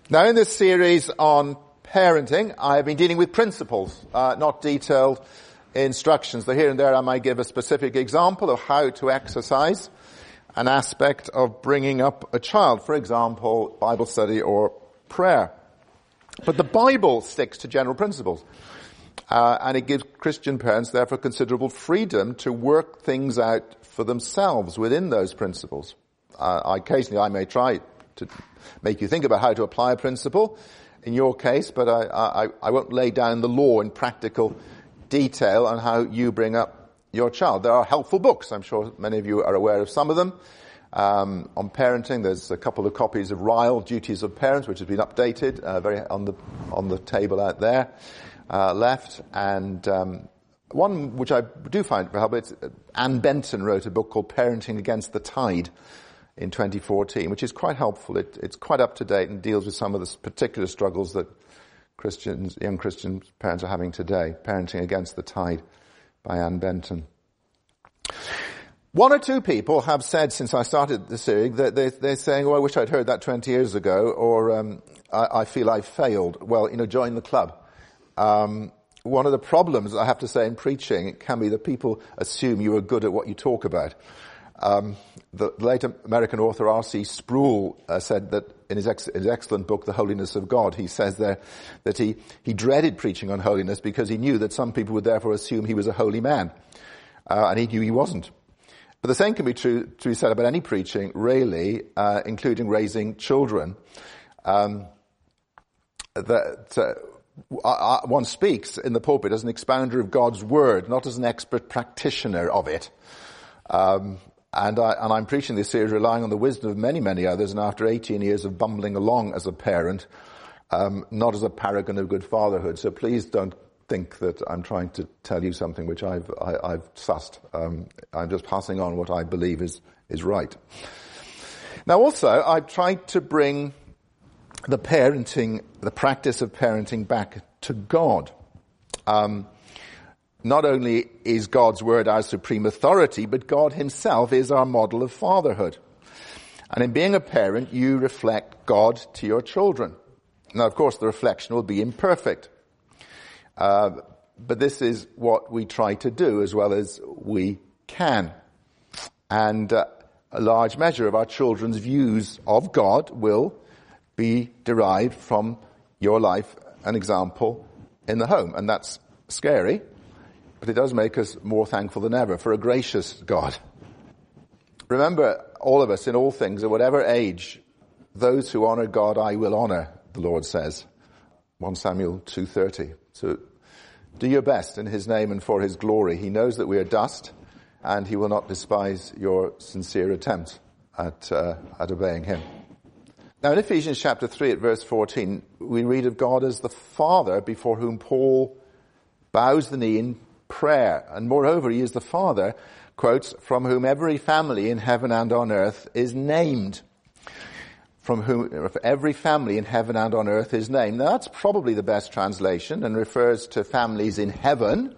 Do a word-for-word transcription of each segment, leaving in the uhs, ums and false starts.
Now, in this series on parenting, I have been dealing with principles, uh, not detailed instructions. So here and there I might give a specific example of how to exercise an aspect of bringing up a child. For example, Bible study or prayer. But the Bible sticks to general principles. Uh, and it gives Christian parents, therefore, considerable freedom to work things out for themselves within those principles. Uh, occasionally I may try to make you think about how to apply a principle in your case, but I, I, I won't lay down the law in practical detail on how you bring up your child. There are helpful books. I'm sure many of you are aware of some of them. Um, on parenting, there's a couple of copies of Ryle, Duties of Parents, which has been updated, uh, very on the on the table out there, uh, left. And um, one which I do find helpful, it's Anne Benton wrote a book called Parenting Against the Tide in twenty fourteen, which is quite helpful. It, it's quite up to date and deals with some of the particular struggles that Christians, young Christian parents are having today. Parenting Against the Tide by Anne Benton. One or two people have said since I started the series that they, they're saying, "Oh, I wish I'd heard that twenty years ago," or um, I, "I feel I've failed." Well, you know, join the club. Um, one of the problems I have to say in preaching can be that people assume you are good at what you talk about. Um, the late American author R C Sproul uh, said that in his, ex- his excellent book, The Holiness of God, he says there that he, he dreaded preaching on holiness because he knew that some people would therefore assume he was a holy man. Uh, and he knew he wasn't. But the same can be true to be said about any preaching, really, uh, including raising children. Um, that uh, I, I, one speaks in the pulpit as an expounder of God's word, not as an expert practitioner of it. Um, And, I, and I'm preaching this series relying on the wisdom of many, many others, and after eighteen years of bumbling along as a parent, um, not as a paragon of good fatherhood. So please don't think that I'm trying to tell you something which I've, I, I've sussed. Um, I'm just passing on what I believe is, is right. Now also, I've tried to bring the parenting, the practice of parenting back to God. Um, Not only is God's word our supreme authority, but God himself is our model of fatherhood. And in being a parent, you reflect God to your children. Now, of course, the reflection will be imperfect. Uh, but this is what we try to do as well as we can. And uh, a large measure of our children's views of God will be derived from your life and example in the home. And that's scary. But it does make us more thankful than ever for a gracious God. Remember, all of us in all things, at whatever age, those who honor God I will honor, the Lord says. First Samuel two thirty. So do your best in his name and for his glory. He knows that we are dust, and he will not despise your sincere attempt at, uh, at obeying him. Now in Ephesians chapter three at verse fourteen, we read of God as the Father before whom Paul bows the knee in prayer. And moreover, he is the Father, quotes, from whom every family in heaven and on earth is named. From whom every family in heaven and on earth is named. Now that's probably the best translation and refers to families in heaven,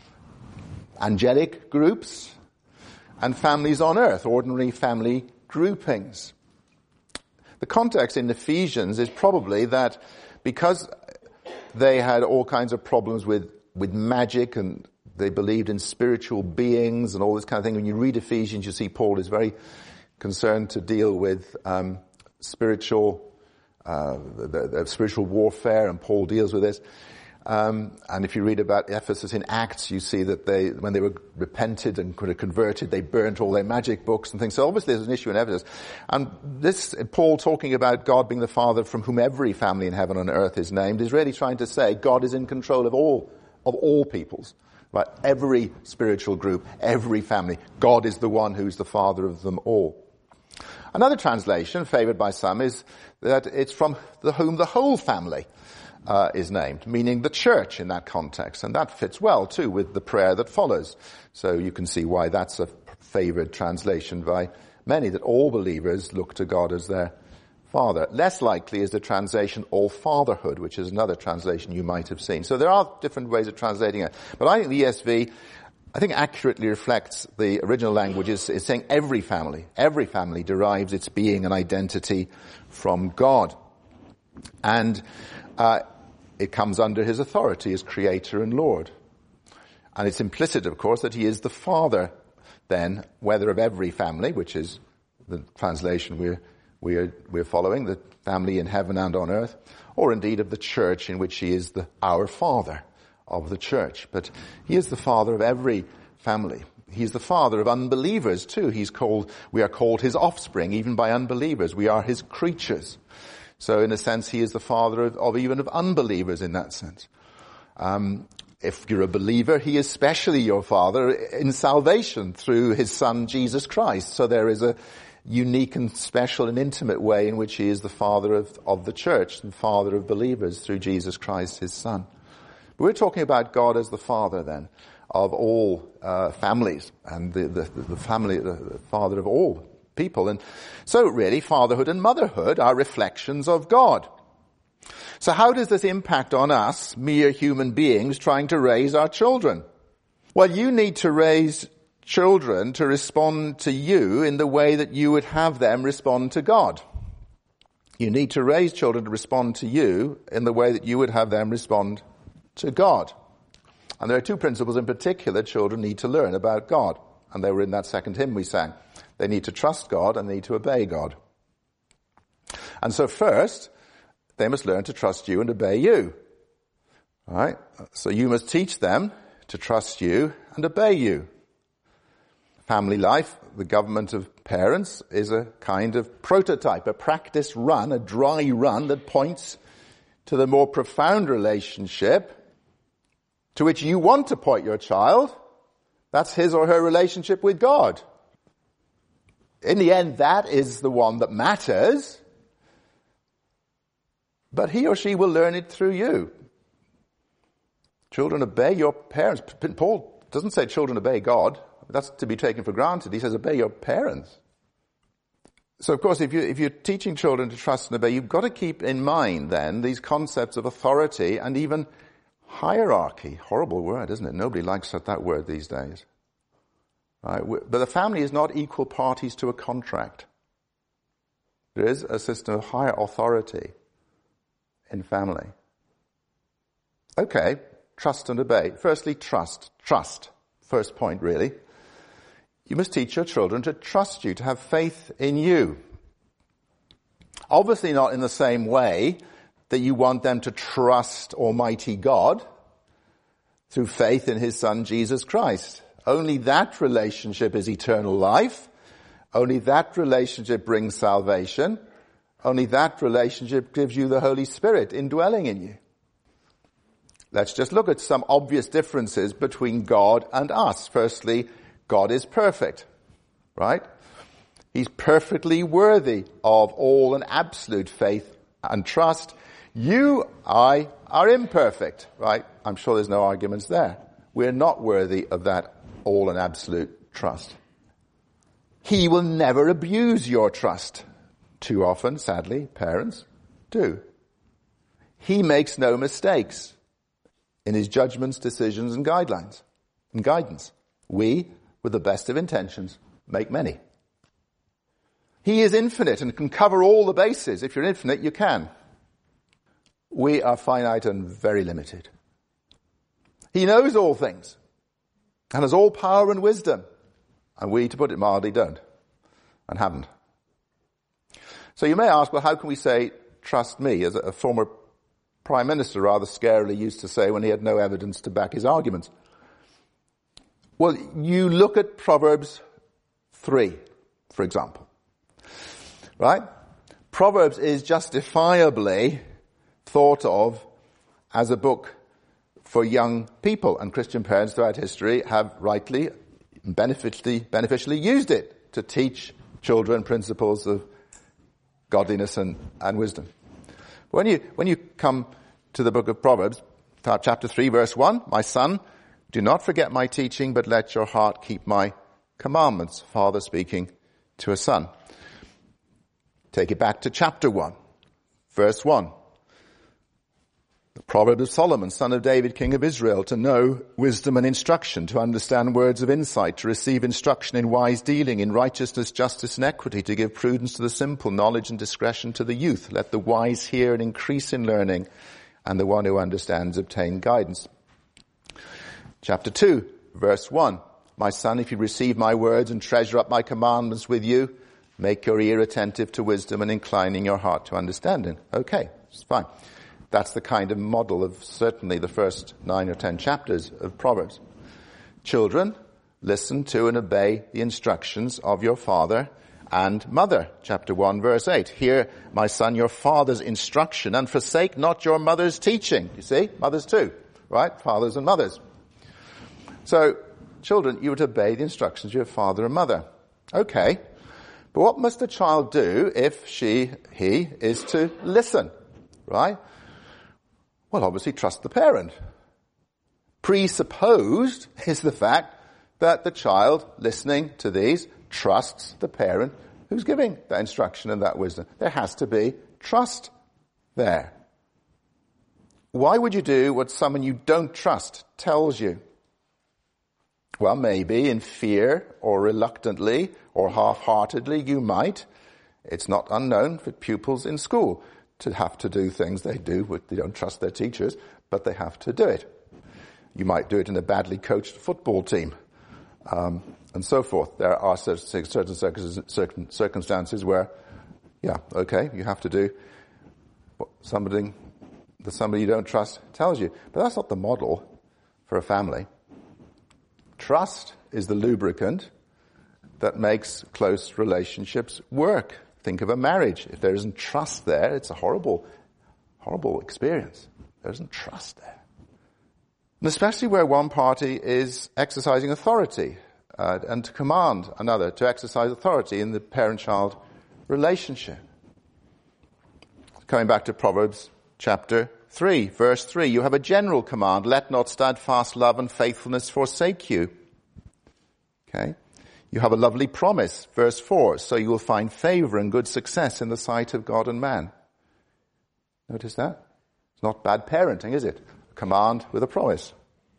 angelic groups, and families on earth, ordinary family groupings. The context in Ephesians is probably that because they had all kinds of problems with with magic, and they believed in spiritual beings and all this kind of thing. When you read Ephesians, you see Paul is very concerned to deal with um, spiritual, uh, the, the spiritual warfare, and Paul deals with this. Um, and if you read about Ephesus in Acts, you see that they, when they were repented and could have converted, they burnt all their magic books and things. So obviously there's an issue in Ephesus. And this, Paul talking about God being the Father from whom every family in heaven and earth is named, is really trying to say God is in control of all of all peoples, right? Every spiritual group, every family. God is the one who's the Father of them all. Another translation, favored by some, is that it's from the whom the whole family uh, is named, meaning the church in that context. And that fits well, too, with the prayer that follows. So you can see why that's a favored translation by many, that all believers look to God as their Father. Less likely is the translation all fatherhood, which is another translation you might have seen. So there are different ways of translating it. But I think the E S V, I think accurately reflects the original language. Is, is saying every family, every family derives its being and identity from God. And uh, it comes under his authority as creator and Lord. And it's implicit, of course, that he is the father, then, whether of every family, which is the translation we're, we're, we're following, the family in heaven and on earth, or indeed of the church in which he is the, our father of the church. But he is the father of every family. He's the father of unbelievers too. He's called, we are called his offspring, even by unbelievers. We are his creatures. So in a sense, he is the father of, of even of unbelievers in that sense. Um, if you're a believer, he is especially your father in salvation through his son, Jesus Christ. So there is a unique and special and intimate way in which he is the father of, of the church and father of believers through Jesus Christ, his son. But we're talking about God as the father then of all uh, families and the, the, the family, the father of all people. And so really fatherhood and motherhood are reflections of God. So how does this impact on us, mere human beings, trying to raise our children? Well, you need to raise children to respond to you in the way that you would have them respond to God. You need to raise children to respond to you in the way that you would have them respond to God. And there are two principles in particular children need to learn about God. And they were in that second hymn we sang. They need to trust God and they need to obey God. And so first, they must learn to trust you and obey you. All right? So you must teach them to trust you and obey you. Family life, the government of parents, is a kind of prototype, a practice run, a dry run that points to the more profound relationship to which you want to point your child. That's his or her relationship with God. In the end, that is the one that matters. But he or she will learn it through you. Children, obey your parents. Paul doesn't say children obey God. That's to be taken for granted. He says obey your parents. So of course, if, you, if you're teaching children to trust and obey, you've got to keep in mind then these concepts of authority and even hierarchy. Horrible word, isn't it? Nobody likes that word these days. Right? But the family is not equal parties to a contract. There is a system of higher authority in family. Okay, trust and obey. Firstly, trust. Trust. First point, really. You must teach your children to trust you, to have faith in you. Obviously not in the same way that you want them to trust Almighty God through faith in his Son, Jesus Christ. Only that relationship is eternal life. Only that relationship brings salvation. Only that relationship gives you the Holy Spirit indwelling in you. Let's just look at some obvious differences between God and us. Firstly, God is perfect, right? He's perfectly worthy of all and absolute faith and trust. You, I, are imperfect, right? I'm sure there's no arguments there. We're not worthy of that all and absolute trust. He will never abuse your trust. Too often, sadly, parents do. He makes no mistakes in his judgments, decisions, and guidelines and guidance. We, with the best of intentions, make many. He is infinite and can cover all the bases. If you're infinite, you can. We are finite and very limited. He knows all things and has all power and wisdom. And we, to put it mildly, don't and haven't. So you may ask, well, how can we say, trust me, as a former Prime Minister rather scarily used to say when he had no evidence to back his arguments? Well, you look at Proverbs three, for example. Right? Proverbs is justifiably thought of as a book for young people, and Christian parents throughout history have rightly, beneficially, beneficially used it to teach children principles of godliness and, and wisdom. When you, when you come to the book of Proverbs, chapter three, verse one, my son, do not forget my teaching, but let your heart keep my commandments. Father speaking to a son. Take it back to chapter one, verse one. The proverb of Solomon, son of David, king of Israel, to know wisdom and instruction, to understand words of insight, to receive instruction in wise dealing, in righteousness, justice, and equity, to give prudence to the simple, knowledge and discretion to the youth. Let the wise hear and increase in learning, and the one who understands obtain guidance. Chapter two, verse one. My son, if you receive my words and treasure up my commandments with you, make your ear attentive to wisdom and inclining your heart to understanding. Okay, it's fine. That's the kind of model of certainly the first nine or ten chapters of Proverbs. Children, listen to and obey the instructions of your father and mother. Chapter one, verse eight. Hear, my son, your father's instruction, and forsake not your mother's teaching. You see? Mothers too, right? Fathers and mothers. So, children, you would obey the instructions of your father and mother. Okay. But what must a child do if she, he, is to listen? Right? Well, obviously trust the parent. Presupposed is the fact that the child listening to these trusts the parent who's giving that instruction and that wisdom. There has to be trust there. Why would you do what someone you don't trust tells you? Well, maybe in fear or reluctantly or half-heartedly you might. It's not unknown for pupils in school to have to do things they do, which they don't trust their teachers, but they have to do it. You might do it in a badly coached football team, um, and so forth. There are certain circumstances where, yeah, okay, you have to do what somebody, that somebody you don't trust tells you. But that's not the model for a family. Trust is the lubricant that makes close relationships work. Think of a marriage. If there isn't trust there, it's a horrible, horrible experience. There isn't trust there. And especially where one party is exercising authority uh, and to command another to exercise authority in the parent-child relationship. Coming back to Proverbs chapter three, verse three, you have a general command, let not steadfast love and faithfulness forsake you. Okay? You have a lovely promise, verse four, so you will find favor and good success in the sight of God and man. Notice that? It's not bad parenting, is it? A command with a promise.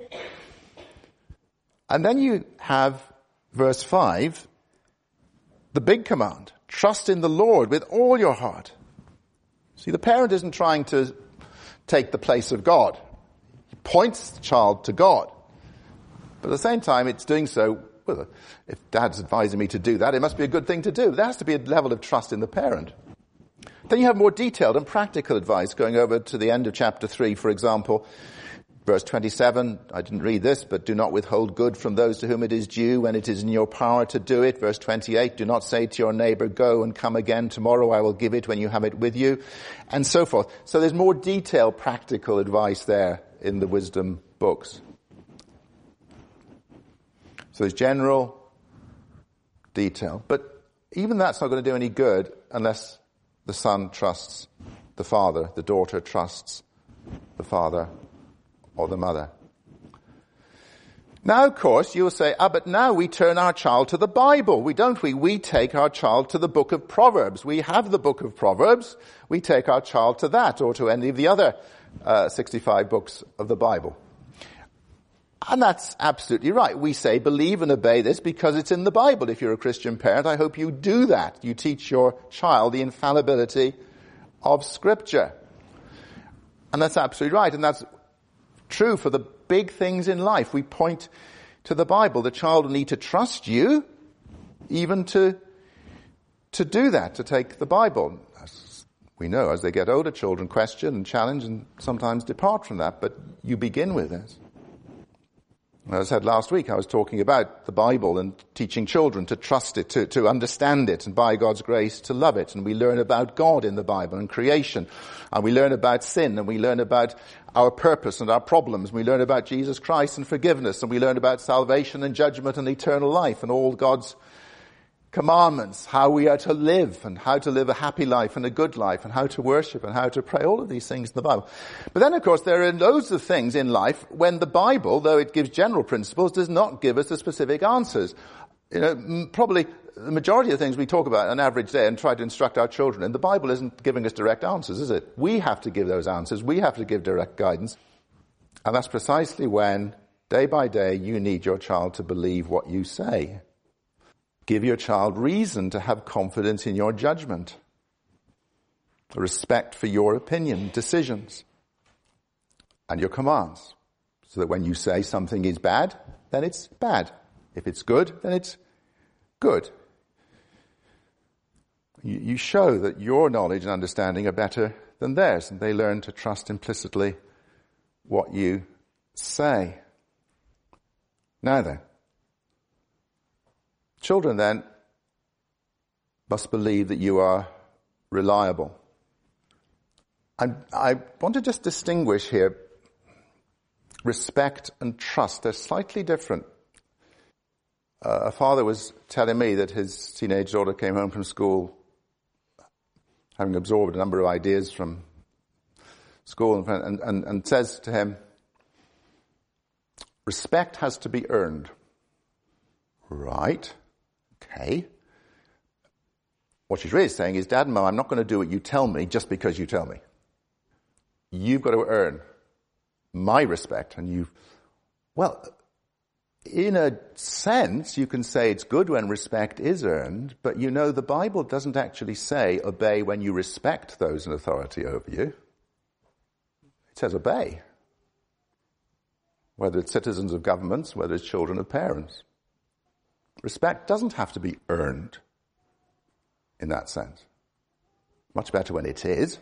And then you have verse five, the big command, trust in the Lord with all your heart. See, the parent isn't trying to take the place of God. He points the child to God. But at the same time, it's doing so. Well, if dad's advising me to do that, it must be a good thing to do. There has to be a level of trust in the parent. Then you have more detailed and practical advice going over to the end of chapter three, for example. Verse twenty-seven, I didn't read this, but do not withhold good from those to whom it is due when it is in your power to do it. Verse twenty-eight, do not say to your neighbor, go and come again tomorrow, I will give it when you have it with you, and so forth. So there's more detailed, practical advice there in the wisdom books. So there's general detail. But even that's not going to do any good unless the son trusts the father, the daughter trusts the father or the mother. Now, of course, you'll say, ah, but now we turn our child to the Bible, we don't we? We take our child to the book of Proverbs. We have the book of Proverbs. We take our child to that or to any of the other uh, sixty-five books of the Bible. And that's absolutely right. We say believe and obey this because it's in the Bible. If you're a Christian parent, I hope you do that. You teach your child the infallibility of Scripture. And that's absolutely right. And that's true for the big things in life. We point to the Bible. The child will need to trust you even to, to do that, to take the Bible. As we know, as they get older, children question and challenge and sometimes depart from that. But you begin with this. As I said last week, I was talking about the Bible and teaching children to trust it, to, to understand it, and by God's grace to love it. And we learn about God in the Bible and creation. And we learn about sin, and we learn about our purpose and our problems. We learn about Jesus Christ and forgiveness, and we learn about salvation and judgment and eternal life and all God's commandments, how we are to live and how to live a happy life and a good life and how to worship and how to pray, all of these things in the Bible. But then, of course, there are loads of things in life when the Bible, though it gives general principles, does not give us the specific answers. You know, probably the majority of things we talk about on an average day and try to instruct our children in, the Bible isn't giving us direct answers, is it? We have to give those answers. We have to give direct guidance. And that's precisely when, day by day, you need your child to believe what you say. Give your child reason to have confidence in your judgment, respect for your opinion, decisions, and your commands. So that when you say something is bad, then it's bad. If it's good, then it's good. You, you show that your knowledge and understanding are better than theirs, and they learn to trust implicitly what you say. Now then, children then must believe that you are reliable. And I want to just distinguish here respect and trust. They're slightly different. Uh, a father was telling me that his teenage daughter came home from school having absorbed a number of ideas from school and, and, and says to him, respect has to be earned. Right. Okay. What she's really saying is, Dad and Mum, I'm not going to do what you tell me just because you tell me. You've got to earn my respect. And you, well, in a sense, you can say it's good when respect is earned, but you know the Bible doesn't actually say obey when you respect those in authority over you. It says obey. Whether it's citizens of governments, whether it's children of parents. Respect doesn't have to be earned in that sense. Much better when it is.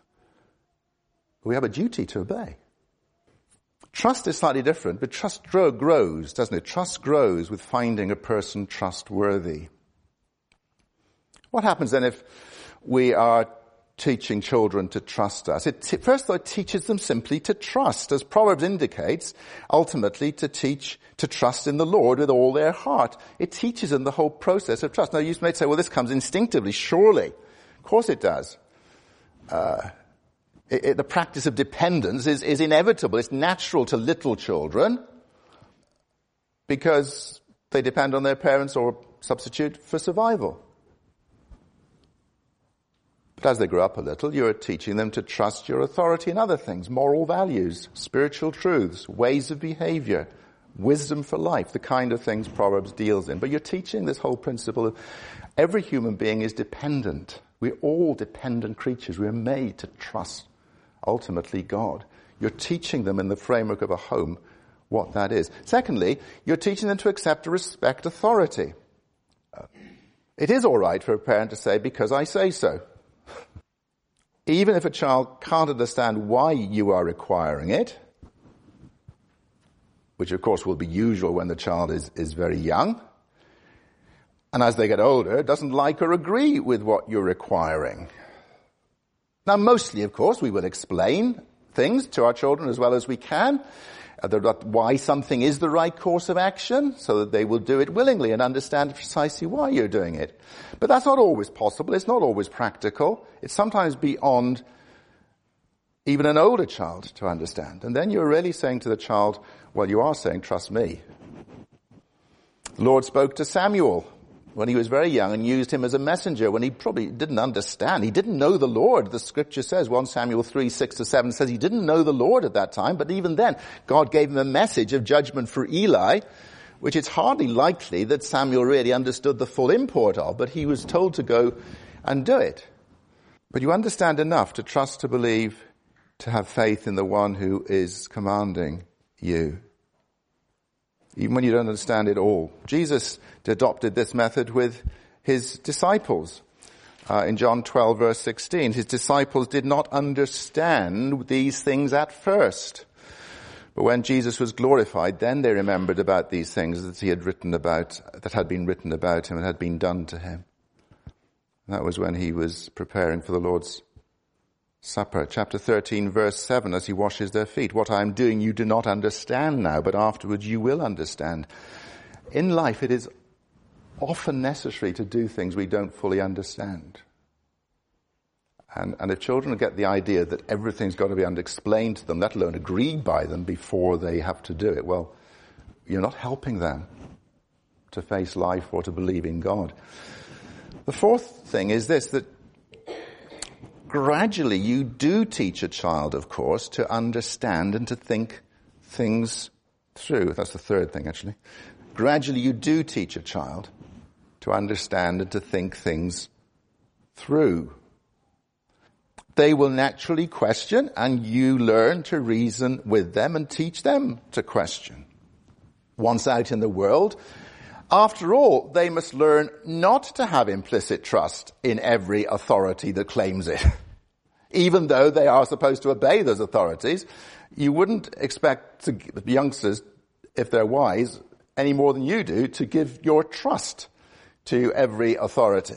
We have a duty to obey. Trust is slightly different, but trust grows, doesn't it? Trust grows with finding a person trustworthy. What happens then if we are teaching children to trust us? It, first of all, it teaches them simply to trust, as Proverbs indicates, ultimately to teach to trust in the Lord with all their heart. It teaches them the whole process of trust. Now, you may say, well, this comes instinctively. Surely. Of course it does. Uh, it, it, the practice of dependence is, is inevitable. It's natural to little children because they depend on their parents or substitute for survival. But as they grow up a little, you're teaching them to trust your authority in other things, moral values, spiritual truths, ways of behavior, wisdom for life, the kind of things Proverbs deals in. But you're teaching this whole principle of every human being is dependent. We're all dependent creatures. We're made to trust, ultimately, God. You're teaching them in the framework of a home what that is. Secondly, you're teaching them to accept and respect authority. Uh, it is all right for a parent to say, because I say so. Even if a child can't understand why you are requiring it, which of course will be usual when the child is, is very young, and as they get older, doesn't like or agree with what you're requiring. Now mostly, of course, we will explain things to our children as well as we can, about why something is the right course of action, so that they will do it willingly and understand precisely why you're doing it. But that's not always possible. It's not always practical. It's sometimes beyond even an older child to understand. And then you're really saying to the child, well, you are saying, trust me. The Lord spoke to Samuel when he was very young and used him as a messenger when he probably didn't understand. He didn't know the Lord. The scripture says, First Samuel three, six to seven says he didn't know the Lord at that time, but even then, God gave him a message of judgment for Eli, which it's hardly likely that Samuel really understood the full import of, but he was told to go and do it. But you understand enough to trust, to believe, to have faith in the one who is commanding you, even when you don't understand it all. Jesus adopted this method with his disciples. Uh, in John twelve, verse sixteen, his disciples did not understand these things at first. But when Jesus was glorified, then they remembered about these things that he had written about, that had been written about him and had been done to him. That was when he was preparing for the Lord's Supper. Chapter thirteen, verse seven, as he washes their feet. What I am doing you do not understand now, but afterwards you will understand. In life it is often necessary to do things we don't fully understand. And, and if children get the idea that everything's got to be explained to them, let alone agreed by them before they have to do it, well, you're not helping them to face life or to believe in God. The fourth thing is this, that gradually you do teach a child, of course, to understand and to think things through. That's the third thing, actually. Gradually you do teach a child to understand and to think things through. They will naturally question, and you learn to reason with them and teach them to question. Once out in the world, after all, they must learn not to have implicit trust in every authority that claims it. Even though they are supposed to obey those authorities, you wouldn't expect to, youngsters, if they're wise, any more than you do, to give your trust to every authority.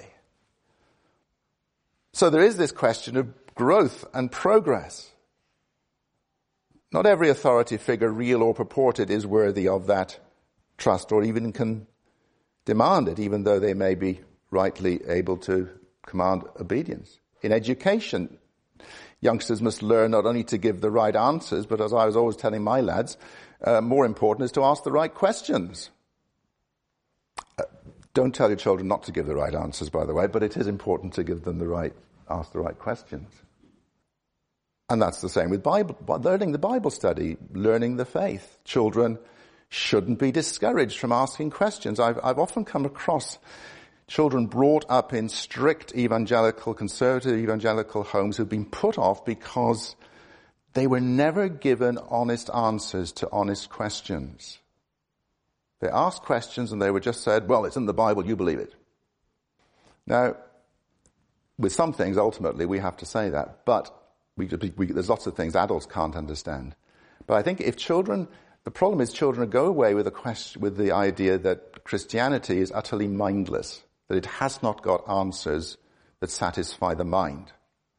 So there is this question of growth and progress. Not every authority figure, real or purported, is worthy of that trust or even can demand it, even though they may be rightly able to command obedience. In education, youngsters must learn not only to give the right answers, but as I was always telling my lads, uh, more important is to ask the right questions. Uh, don't tell your children not to give the right answers, by the way, but it is important to give them the right, ask the right questions. And that's the same with Bible, learning the Bible study, learning the faith. Children shouldn't be discouraged from asking questions. I've, I've often come across children brought up in strict evangelical, conservative evangelical homes who've been put off because they were never given honest answers to honest questions. They asked questions and they were just said, well, it's in the Bible, you believe it. Now, with some things, ultimately, we have to say that, but we, we, there's lots of things adults can't understand. But I think if children, the problem is children go away with a question, with the idea that Christianity is utterly mindless, that it has not got answers that satisfy the mind.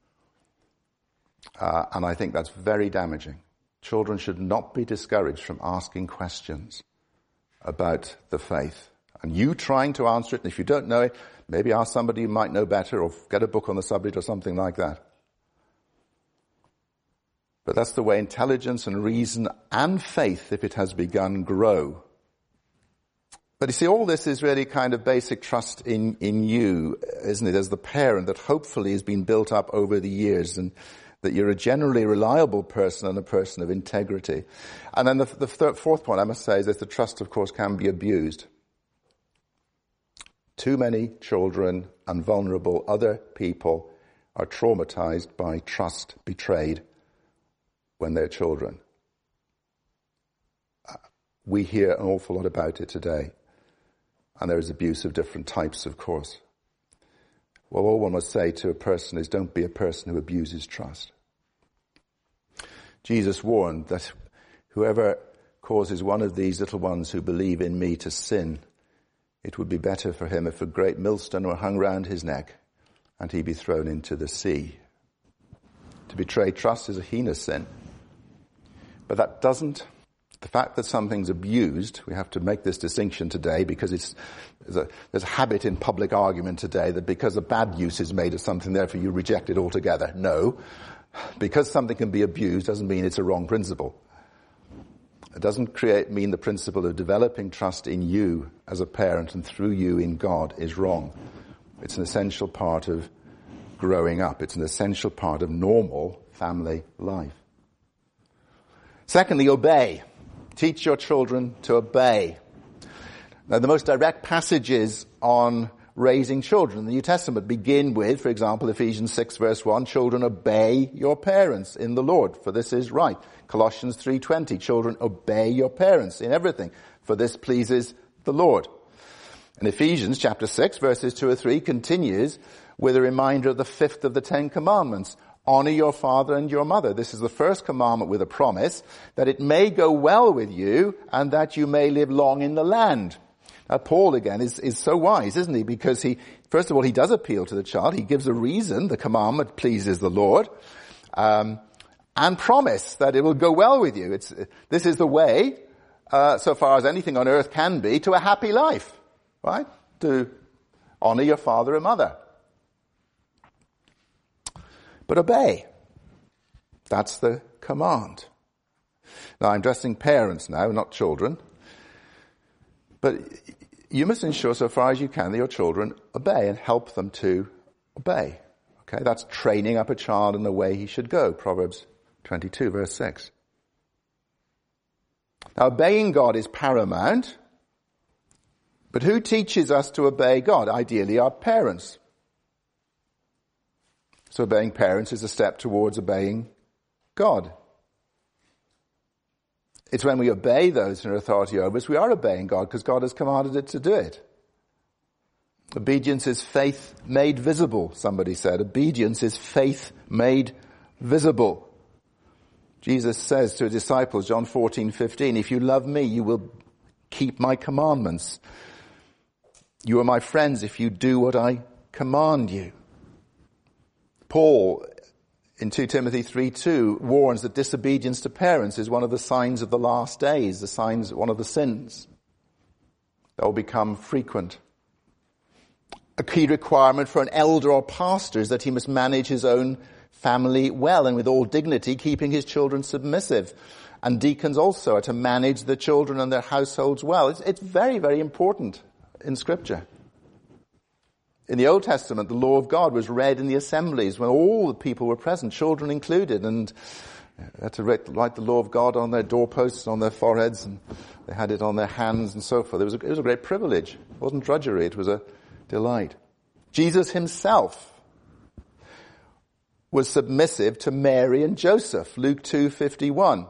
Uh, and I think that's very damaging. Children should not be discouraged from asking questions about the faith. And you trying to answer it, and if you don't know it, maybe ask somebody who might know better or get a book on the subject or something like that. But that's the way intelligence and reason and faith, if it has begun, grow. But you see, all this is really kind of basic trust in, in you, isn't it, as the parent that hopefully has been built up over the years, and that you're a generally reliable person and a person of integrity. And then the, the third, fourth point I must say is that the trust, of course, can be abused. Too many children and vulnerable other people are traumatized by trust betrayed when they're children. We hear an awful lot about it today. And there is abuse of different types, of course. Well, all one must say to a person is, don't be a person who abuses trust. Jesus warned that whoever causes one of these little ones who believe in me to sin, it would be better for him if a great millstone were hung round his neck and he be thrown into the sea. To betray trust is a heinous sin. But that doesn't, the fact that something's abused, we have to make this distinction today because it's, there's a, there's a habit in public argument today that because a bad use is made of something, therefore you reject it altogether. No. Because something can be abused doesn't mean it's a wrong principle. It doesn't create, mean the principle of developing trust in you as a parent and through you in God is wrong. It's an essential part of growing up. It's an essential part of normal family life. Secondly, obey. Teach your children to obey. Now, the most direct passages on raising children in the New Testament begin with, for example, Ephesians six verse one, children obey your parents in the Lord, for this is right. Colossians three twenty, children obey your parents in everything, for this pleases the Lord. And Ephesians chapter six verses two or three continues with a reminder of the fifth of the Ten Commandments. Honor your father and your mother. This is the first commandment with a promise that it may go well with you and that you may live long in the land. Now, Paul, again, is, is so wise, isn't he? Because he, first of all, he does appeal to the child. He gives a reason. The commandment pleases the Lord. Um, and promise that it will go well with you. It's, this is the way, uh, so far as anything on earth can be, to a happy life. Right? To honor your father and mother. But obey. That's the command. Now, I'm addressing parents now, not children. But you must ensure so far as you can that your children obey and help them to obey. Okay, that's training up a child in the way he should go. Proverbs twenty-two, verse six. Now, obeying God is paramount, but who teaches us to obey God? Ideally, our parents. So obeying parents is a step towards obeying God. It's when we obey those in authority over us, we are obeying God because God has commanded it to do it. Obedience is faith made visible, somebody said. Obedience is faith made visible. Jesus says to his disciples, John fourteen fifteen, if you love me, you will keep my commandments. You are my friends if you do what I command you. Paul, in Second Timothy three two, warns that disobedience to parents is one of the signs of the last days, the signs, one of the sins that will become frequent. A key requirement for an elder or pastor is that he must manage his own family well and with all dignity, keeping his children submissive. And deacons also are to manage the children and their households well. It's, it's very, very important in Scripture. In the Old Testament, the law of God was read in the assemblies when all the people were present, children included, and they had to write the law of God on their doorposts, on their foreheads, and they had it on their hands and so forth. It was a, it was a great privilege. It wasn't drudgery, it was a delight. Jesus himself was submissive to Mary and Joseph, Luke two fifty-one.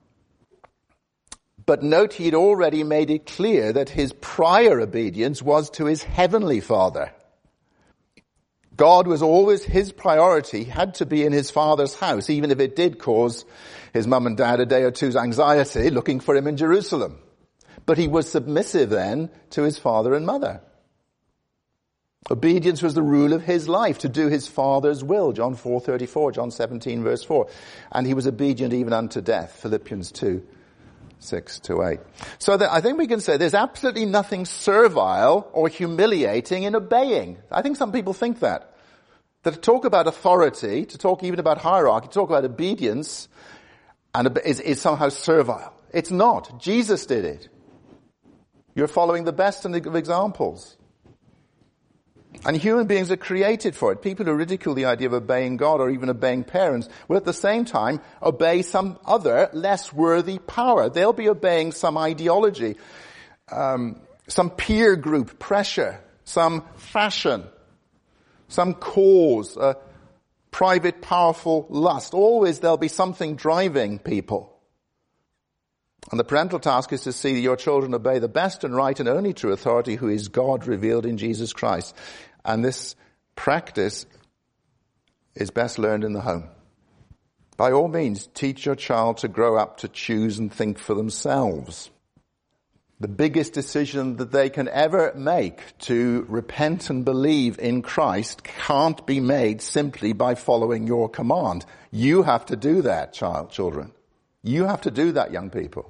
But note he'd already made it clear that his prior obedience was to his heavenly Father. God was always his priority, had to be in his Father's house, even if it did cause his mum and dad a day or two's anxiety looking for him in Jerusalem. But he was submissive then to his father and mother. Obedience was the rule of his life, to do his Father's will, John four thirty-four, John seventeen verse four. And he was obedient even unto death, Philippians two, six to eight. So that I think we can say there's absolutely nothing servile or humiliating in obeying. I think some people think that. That to talk about authority, to talk even about hierarchy, to talk about obedience, and is, is somehow servile. It's not. Jesus did it. You're following the best of examples. And human beings are created for it. People who ridicule the idea of obeying God or even obeying parents will at the same time obey some other less worthy power. They'll be obeying some ideology, um, some peer group pressure, some fashion, some cause, a private powerful lust. Always there'll be something driving people. And the parental task is to see that your children obey the best and right and only true authority, who is God revealed in Jesus Christ. And this practice is best learned in the home. By all means, teach your child to grow up to choose and think for themselves. The biggest decision that they can ever make, to repent and believe in Christ, can't be made simply by following your command. You have to do that, child, children. You have to do that, young people.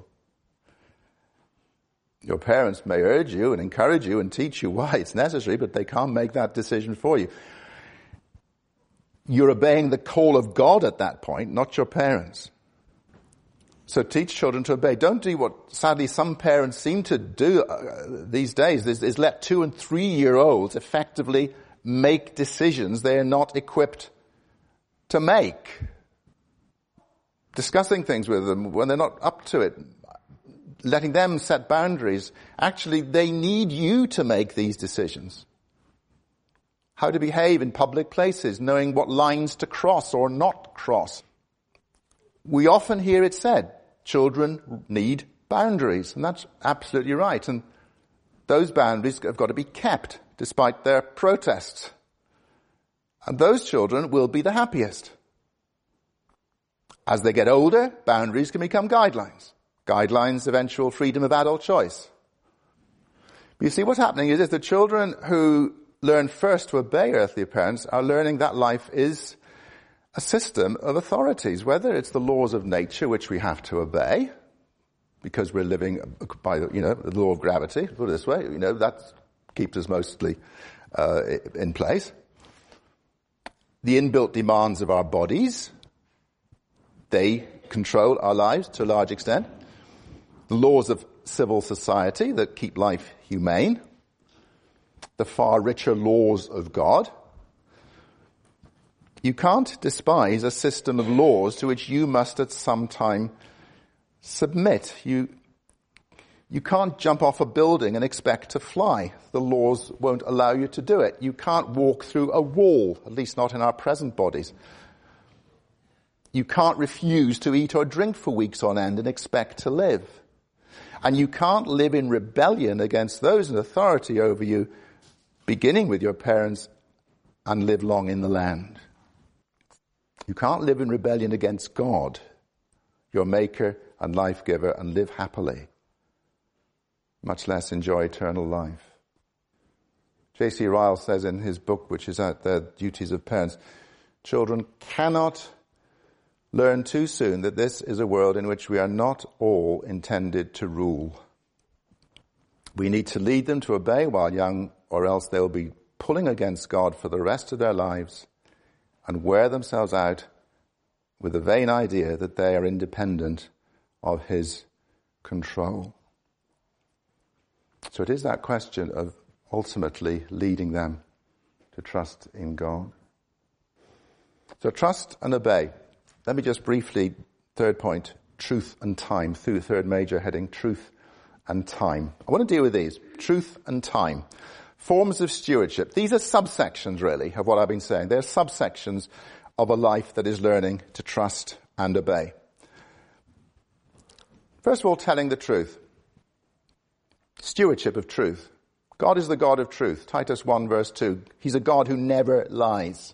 Your parents may urge you and encourage you and teach you why it's necessary, but they can't make that decision for you. You're obeying the call of God at that point, not your parents. So teach children to obey. Don't do what, sadly, some parents seem to do uh, these days, is, is let two and three-year-olds effectively make decisions they are not equipped to make. Discussing things with them when they're not up to it. Letting them set boundaries. Actually, they need you to make these decisions. How to behave in public places, knowing what lines to cross or not cross. We often hear it said, children need boundaries, and that's absolutely right. And those boundaries have got to be kept, despite their protests. And those children will be the happiest. As they get older, boundaries can become guidelines. Guidelines, eventual freedom of adult choice. But you see, what's happening is, is the children who learn first to obey earthly parents are learning that life is a system of authorities, whether it's the laws of nature, which we have to obey, because we're living by the, you know, the law of gravity, put it this way, you know, that keeps us mostly uh, in place. The inbuilt demands of our bodies, they control our lives to a large extent. The laws of civil society that keep life humane. the far richer laws of God. You can't despise a system of laws to which you must at some time submit. You, you can't jump off a building and expect to fly. The laws won't allow you to do it. You can't walk through a wall, at least not in our present bodies. You can't refuse to eat or drink for weeks on end and expect to live. And you can't live in rebellion against those in authority over you, beginning with your parents, and live long in the land. You can't live in rebellion against God, your maker and life giver, and live happily, much less enjoy eternal life. J C Ryle says in his book, which is out there, Duties of Parents, children cannot learn too soon that this is a world in which we are not all intended to rule. We need to lead them to obey while young, or else they'll be pulling against God for the rest of their lives and wear themselves out with the vain idea that they are independent of his control. So it is that question of ultimately leading them to trust in God. So trust and obey. Let me just briefly, third point, truth and time, through third major heading, truth and time. I want to deal with these, truth and time. Forms of stewardship. These are subsections, really, of what I've been saying. They're subsections of a life that is learning to trust and obey. First of all, telling the truth. Stewardship of truth. God is the God of truth. Titus one verse two. He's a God who never lies.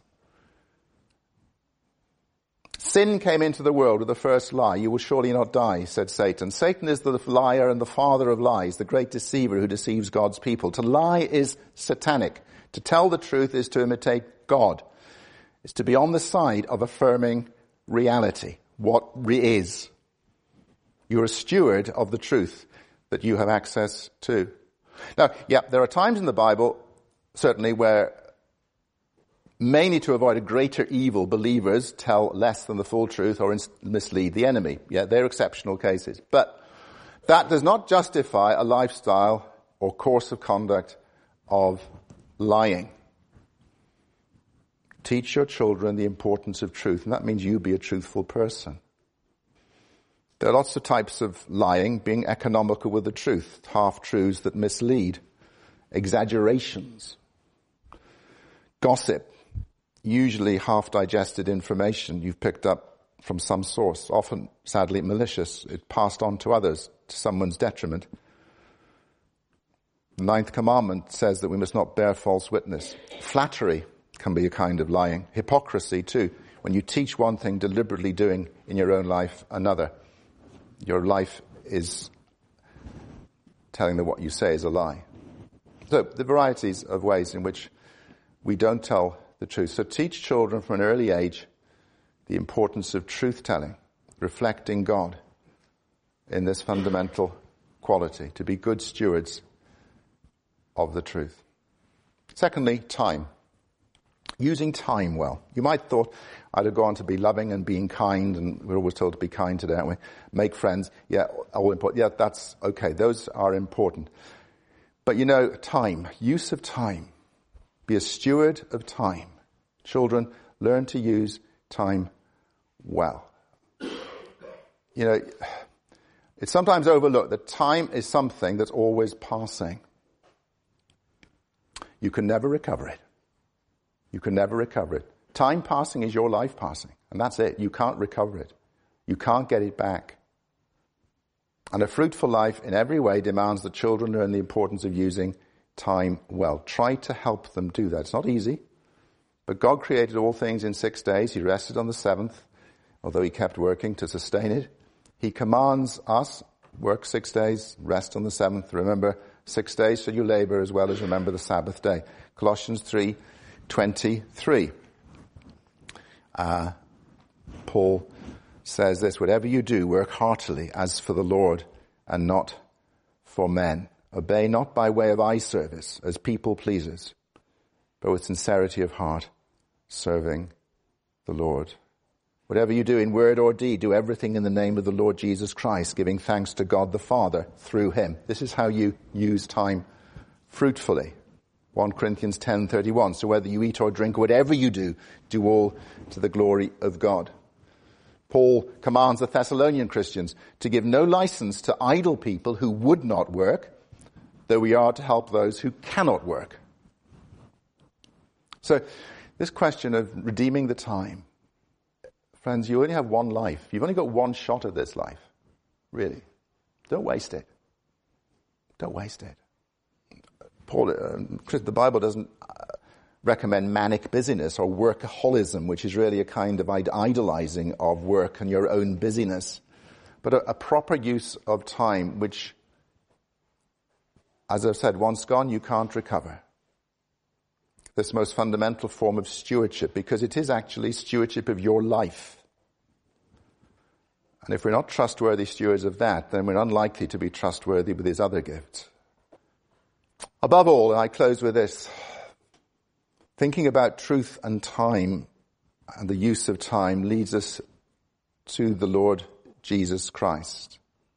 Sin came into the world with the first lie. You will surely not die, said Satan. Satan is the liar and the father of lies, the great deceiver who deceives God's people. To lie is satanic. To tell the truth is to imitate God. It's to be on the side of affirming reality, what is. You're a steward of the truth that you have access to. Now, yeah, there are times in the Bible, certainly, where mainly to avoid a greater evil, believers tell less than the full truth or mislead the enemy. Yeah, they're exceptional cases. But that does not justify a lifestyle or course of conduct of lying. Teach your children the importance of truth, and that means you be a truthful person. There are lots of types of lying, being economical with the truth, half-truths that mislead, exaggerations, gossip, usually half-digested information you've picked up from some source, often, sadly, malicious. It passed on to others to someone's detriment. The ninth commandment says that we must not bear false witness. Flattery can be a kind of lying. Hypocrisy, too. When you teach one thing, deliberately doing in your own life another. Your life is telling them what you say is a lie. So, the varieties of ways in which we don't tell the truth. So teach children from an early age the importance of truth-telling, reflecting God in this fundamental quality, to be good stewards of the truth. Secondly, time. Using time well. You might have thought I'd have gone to be loving and being kind, and we're always told to be kind today, aren't we? Make friends. Yeah, all important. Yeah, that's okay. Those are important. But you know, time, use of time. Be a steward of time. Children, learn to use time well. You know, it's sometimes overlooked that time is something that's always passing. You can never recover it. You can never recover it. Time passing is your life passing, and that's it. You can't recover it. You can't get it back. And a fruitful life in every way demands that children learn the importance of using time well. Try to help them do that. It's not easy, but God created all things in six days. He rested on the seventh, although he kept working to sustain it. He commands us, work six days, rest on the seventh. Remember, six days shall you labor as well as remember the Sabbath day. Colossians three twenty-three. Uh, Paul says this, whatever you do, work heartily as for the Lord and not for men. Obey not by way of eye service as people pleasers, but with sincerity of heart, serving the Lord. Whatever you do in word or deed, do everything in the name of the Lord Jesus Christ, giving thanks to God the Father through him. This is how you use time fruitfully. First Corinthians ten thirty-one. So whether you eat or drink, whatever you do, do all to the glory of God. Paul commands the Thessalonian Christians to give no license to idle people who would not work, though we are to help those who cannot work. So this question of redeeming the time. Friends, you only have one life. You've only got one shot at this life. Really. Don't waste it. Don't waste it. Paul, uh, the Bible doesn't recommend manic busyness or workaholism, which is really a kind of idolizing of work and your own busyness, but a, a proper use of time, which, as I've said, once gone, you can't recover. This most fundamental form of stewardship, because it is actually stewardship of your life. And if we're not trustworthy stewards of that, then we're unlikely to be trustworthy with his other gifts. Above all, and I close with this, thinking about truth and time and the use of time leads us to the Lord Jesus Christ.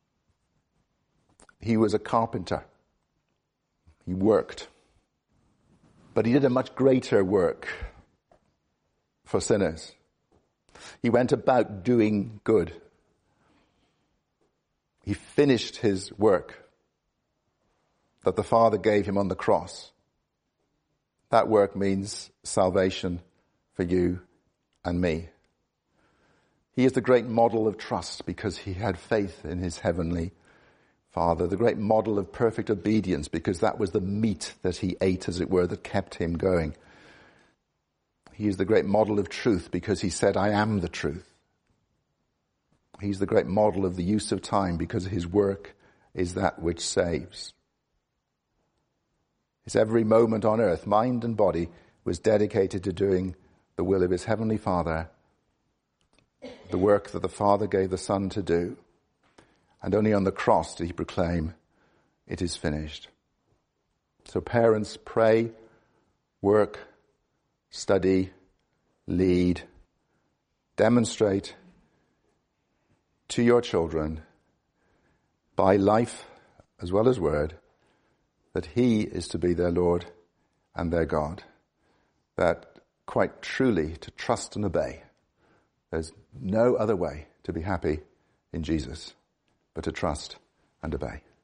He was a carpenter. He worked. But he did a much greater work for sinners. He went about doing good. He finished his work that the Father gave him on the cross. That work means salvation for you and me. He is the great model of trust because he had faith in his heavenly Father, the great model of perfect obedience because that was the meat that he ate, as it were, that kept him going. He is the great model of truth because he said, I am the truth. He's the great model of the use of time because his work is that which saves. His every moment on earth, mind and body, was dedicated to doing the will of his heavenly Father, the work that the Father gave the Son to do. And only on the cross did he proclaim, it is finished. So parents, pray, work, study, lead, demonstrate to your children by life as well as word that he is to be their Lord and their God. That quite truly to trust and obey. There's no other way to be happy in Jesus but to trust and obey.